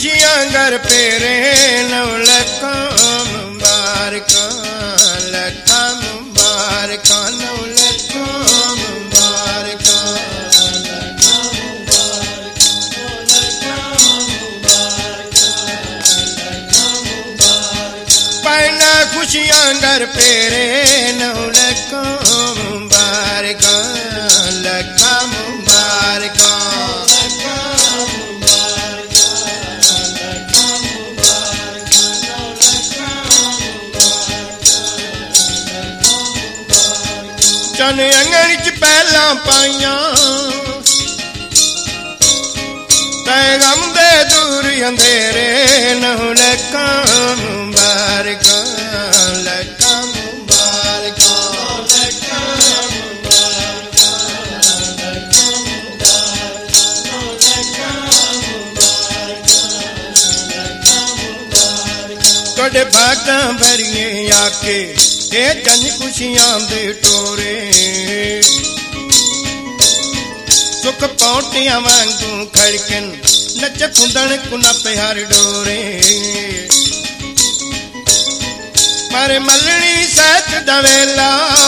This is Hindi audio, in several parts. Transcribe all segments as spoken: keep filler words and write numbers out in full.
खुशियां घर पेरे नौ लखा मुबारका लखा मुबारका नौ लखा मुबारका पहला खुशियां घर पेरे नौ लखा मुबारका लखा मुबारका चन अंगण च पहला पाइया पैगम दे दूर अंधेरे नौ लखा मुबारका लखा मुबारका लखा मुबारका तोड़े बागा भरिए आके ए जन खुशियां दे टोरे सुख पौटियां वांगू खड़कन नच खुंदण कुना प्यार डोरे पर मलनी सच दवेला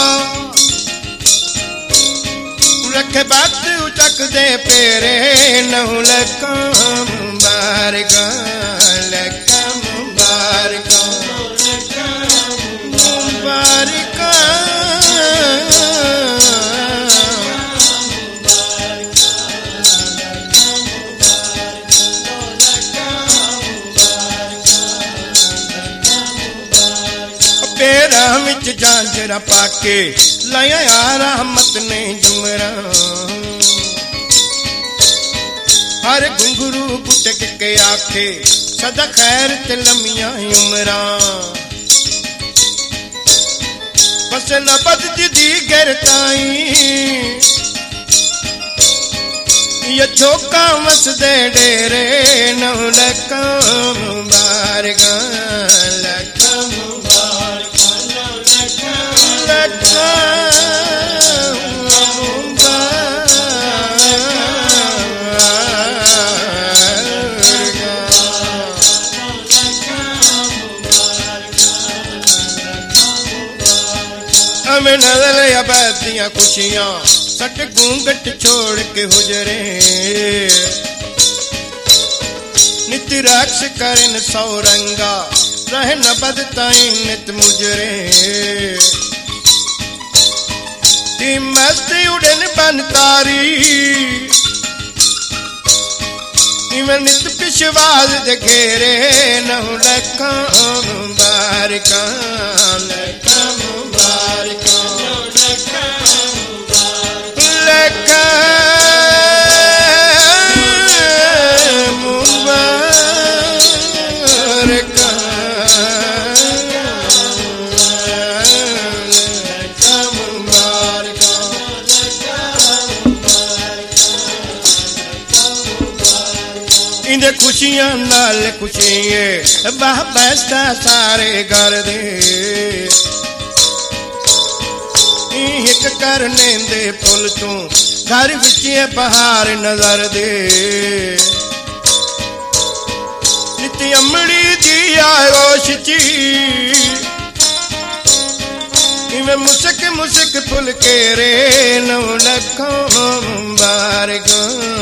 रखे बात उचक दे पेरे नौ लखा मुबारका लखा मुबारका मुबारका पेरा विच झांझरा पाके लाया रहमत ने जुमरा हर घुंघरू पुटक के आखे सदा खैर ते लमिया उमरा फसल बद दी गरताई ये झोंका मस दे डेरे नौ लखा मुबारका लखा मुबारका नौ लखा लखा में नजर आबादियां खुशियां सट घूंघट छोड़ के हुजरे नित राक्ष करन सौ रंगा रह न बदताई नित मुजरे ती मस्ती उड़न बन तारी इवन नित पिछवाज दे घेरे नौ लखा मुबारका लखा मुबारका लखा मुबारका इंदे खुशियां नाल खुशिये बाह बैसता सारे घर दे हिक करने दे फुल तू घर विच बहार नजर दे नित अमड़ी दी आगोश ची इवें मुसक मुसक फुल के रे नौ लखा मुबारका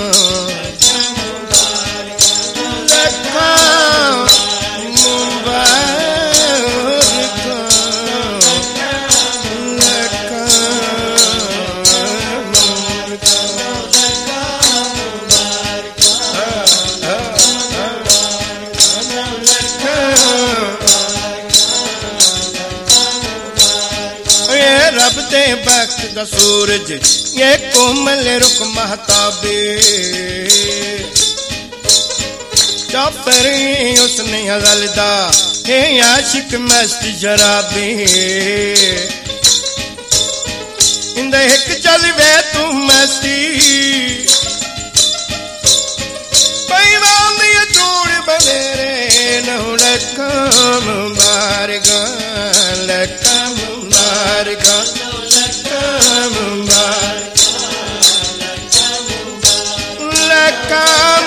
रब दे बख्श दा सूरज ये कोमल रुख महताबे चापरी उसने अगलदा हे आशिक मस्त शराबी इंदे हिक चल वे तू मस्ती पैवान दी जोड़ बनेरे नौ लखा मुबारका लखा मुबारका लखा मुबारका लखा